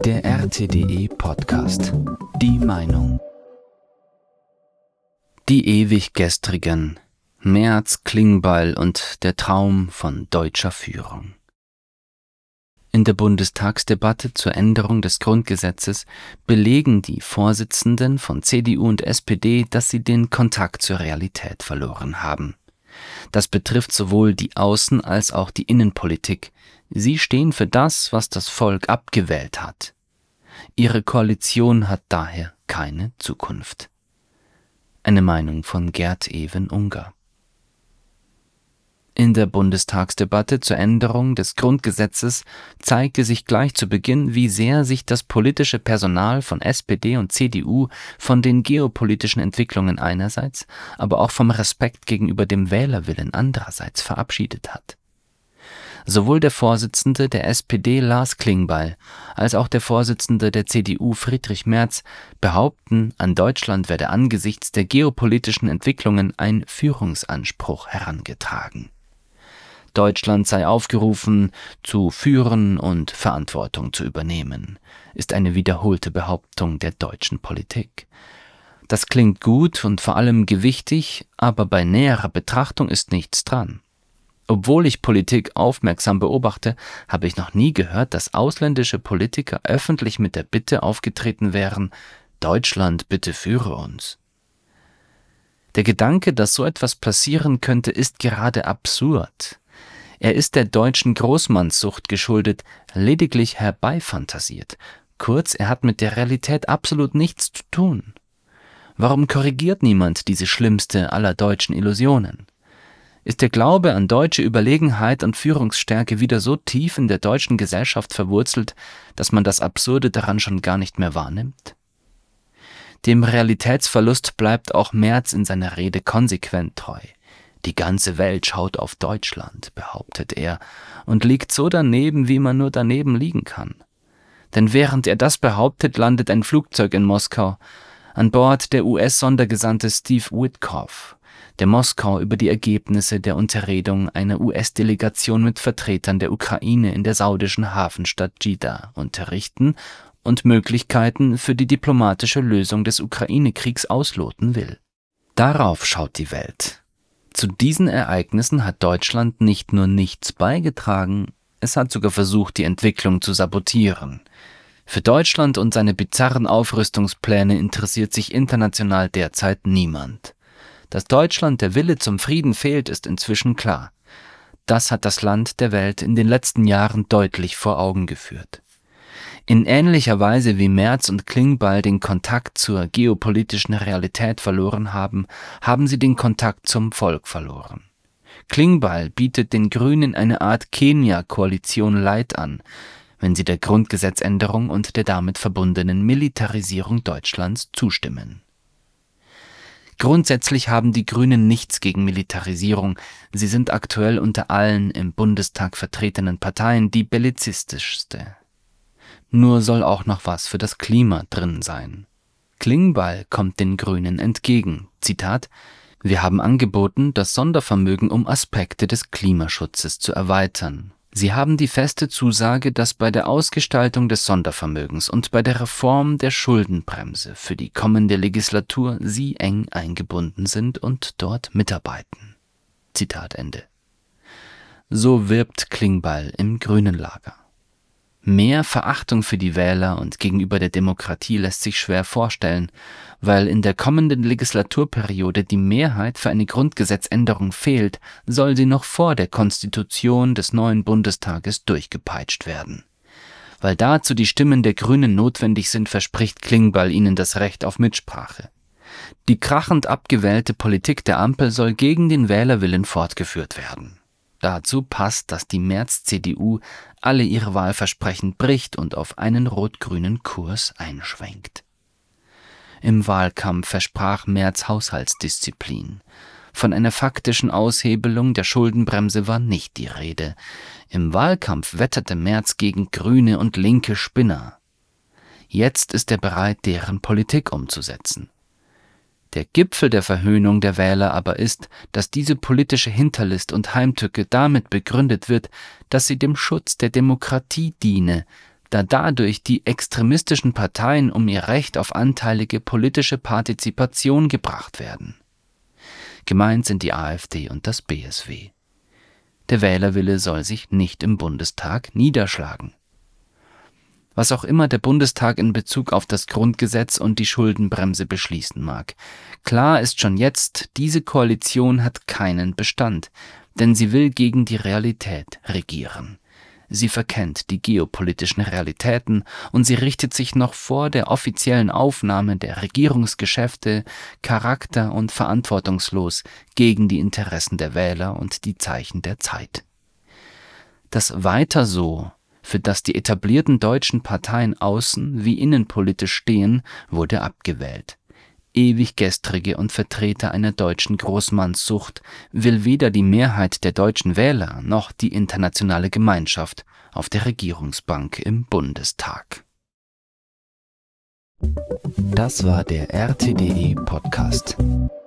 Der RTDE Podcast. Die Meinung. Die ewig Gestrigen. Merz, Klingbeil und der Traum von deutscher Führung. In der Bundestagsdebatte zur Änderung des Grundgesetzes belegen die Vorsitzenden von CDU und SPD, dass sie den Kontakt zur Realität verloren haben. Das betrifft sowohl die Außen- als auch die Innenpolitik. Sie stehen für das, was das Volk abgewählt hat. Ihre Koalition hat daher keine Zukunft. Eine Meinung von Gerd-Even Unger. In der Bundestagsdebatte zur Änderung des Grundgesetzes zeigte sich gleich zu Beginn, wie sehr sich das politische Personal von SPD und CDU von den geopolitischen Entwicklungen einerseits, aber auch vom Respekt gegenüber dem Wählerwillen andererseits verabschiedet hat. Sowohl der Vorsitzende der SPD Lars Klingbeil als auch der Vorsitzende der CDU Friedrich Merz behaupten, an Deutschland werde angesichts der geopolitischen Entwicklungen ein Führungsanspruch herangetragen. Deutschland sei aufgerufen, zu führen und Verantwortung zu übernehmen, ist eine wiederholte Behauptung der deutschen Politik. Das klingt gut und vor allem gewichtig, aber bei näherer Betrachtung ist nichts dran. Obwohl ich Politik aufmerksam beobachte, habe ich noch nie gehört, dass ausländische Politiker öffentlich mit der Bitte aufgetreten wären: Deutschland, bitte führe uns. Der Gedanke, dass so etwas passieren könnte, ist gerade absurd. Er ist der deutschen Großmannssucht geschuldet, lediglich herbeifantasiert. Kurz, er hat mit der Realität absolut nichts zu tun. Warum korrigiert niemand diese schlimmste aller deutschen Illusionen? Ist der Glaube an deutsche Überlegenheit und Führungsstärke wieder so tief in der deutschen Gesellschaft verwurzelt, dass man das Absurde daran schon gar nicht mehr wahrnimmt? Dem Realitätsverlust bleibt auch Merz in seiner Rede konsequent treu. Die ganze Welt schaut auf Deutschland, behauptet er, und liegt so daneben, wie man nur daneben liegen kann. Denn während er das behauptet, landet ein Flugzeug in Moskau, an Bord der US-Sondergesandte Steve Witkoff, der Moskau über die Ergebnisse der Unterredung einer US-Delegation mit Vertretern der Ukraine in der saudischen Hafenstadt Dschidda unterrichten und Möglichkeiten für die diplomatische Lösung des Ukraine-Kriegs ausloten will. Darauf schaut die Welt. Zu diesen Ereignissen hat Deutschland nicht nur nichts beigetragen, es hat sogar versucht, die Entwicklung zu sabotieren. Für Deutschland und seine bizarren Aufrüstungspläne interessiert sich international derzeit niemand. Dass Deutschland der Wille zum Frieden fehlt, ist inzwischen klar. Das hat das Land der Welt in den letzten Jahren deutlich vor Augen geführt. In ähnlicher Weise wie Merz und Klingbeil den Kontakt zur geopolitischen Realität verloren haben, haben sie den Kontakt zum Volk verloren. Klingbeil bietet den Grünen eine Art Kenia-Koalition Light an, wenn sie der Grundgesetzänderung und der damit verbundenen Militarisierung Deutschlands zustimmen. Grundsätzlich haben die Grünen nichts gegen Militarisierung. Sie sind aktuell unter allen im Bundestag vertretenen Parteien die bellizistischste. Nur soll auch noch was für das Klima drin sein. Klingbeil kommt den Grünen entgegen. Zitat: Wir haben angeboten, das Sondervermögen um Aspekte des Klimaschutzes zu erweitern. Sie haben die feste Zusage, dass bei der Ausgestaltung des Sondervermögens und bei der Reform der Schuldenbremse für die kommende Legislatur Sie eng eingebunden sind und dort mitarbeiten. Zitat Ende. So wirbt Klingbeil im grünen Lager. Mehr Verachtung für die Wähler und gegenüber der Demokratie lässt sich schwer vorstellen, weil in der kommenden Legislaturperiode die Mehrheit für eine Grundgesetzänderung fehlt, soll sie noch vor der Konstitution des neuen Bundestages durchgepeitscht werden. Weil dazu die Stimmen der Grünen notwendig sind, verspricht Klingbeil ihnen das Recht auf Mitsprache. Die krachend abgewählte Politik der Ampel soll gegen den Wählerwillen fortgeführt werden. Dazu passt, dass die Merz-CDU alle ihre Wahlversprechen bricht und auf einen rot-grünen Kurs einschwenkt. Im Wahlkampf versprach Merz Haushaltsdisziplin. Von einer faktischen Aushebelung der Schuldenbremse war nicht die Rede. Im Wahlkampf wetterte Merz gegen grüne und linke Spinner. Jetzt ist er bereit, deren Politik umzusetzen. Der Gipfel der Verhöhnung der Wähler aber ist, dass diese politische Hinterlist und Heimtücke damit begründet wird, dass sie dem Schutz der Demokratie diene, da dadurch die extremistischen Parteien um ihr Recht auf anteilige politische Partizipation gebracht werden. Gemeint sind die AfD und das BSW. Der Wählerwille soll sich nicht im Bundestag niederschlagen. Was auch immer der Bundestag in Bezug auf das Grundgesetz und die Schuldenbremse beschließen mag. Klar ist schon jetzt, diese Koalition hat keinen Bestand, denn sie will gegen die Realität regieren. Sie verkennt die geopolitischen Realitäten und sie richtet sich noch vor der offiziellen Aufnahme der Regierungsgeschäfte charakter- und verantwortungslos gegen die Interessen der Wähler und die Zeichen der Zeit. Das Weiter so, für das die etablierten deutschen Parteien außen- wie innenpolitisch stehen, wurde abgewählt. Ewig gestrige und Vertreter einer deutschen Großmannssucht will weder die Mehrheit der deutschen Wähler noch die internationale Gemeinschaft auf der Regierungsbank im Bundestag. Das war der RTDE Podcast.